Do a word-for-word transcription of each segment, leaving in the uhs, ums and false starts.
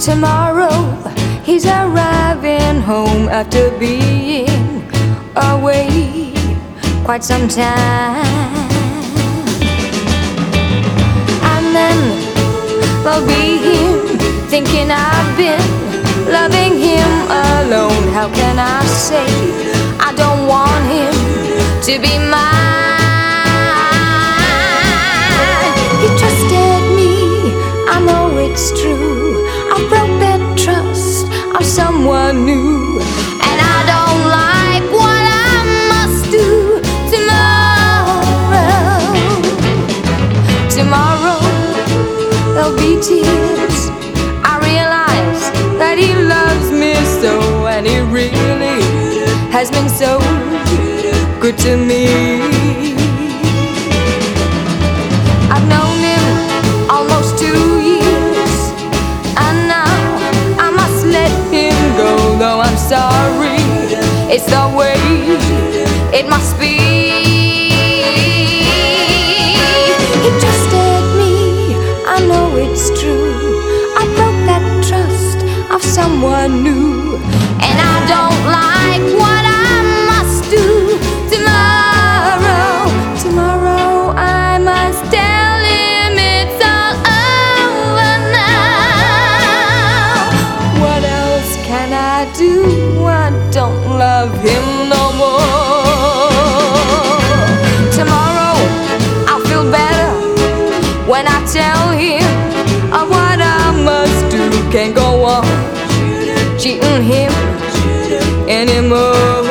Tomorrow he's arriving home after being away quite some time. And then there'll be him thinking I've been loving him alone. How can I say I don't want him to be mine? He trusted me, I know it's true. I broke that trust of someone new, and I don't like what I must do tomorrow. Tomorrow there'll be tears. I realize that he loves me so, and he really has been so good to me. I've known him almost two years, and now I must let him go. Though I'm sorry, it's the way it must be. He trusted me, I know it's true. I broke that trust of someone new, and I don't like what I must do tomorrow. Tomorrow I must tell him it's all over now. What else can I do? I don't love him no more. Tomorrow I'll feel better when I tell him of what I must do. Can't go on cheating him anymore.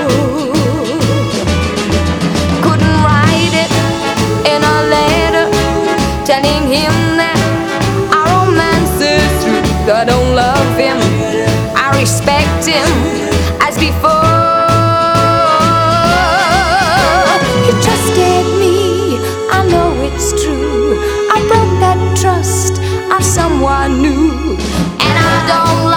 Couldn't write it in a letter telling him that our romance is through. I don't love him, I respect him as before. He trusted me, I know it's true. I broke that trust of someone new, and I don't love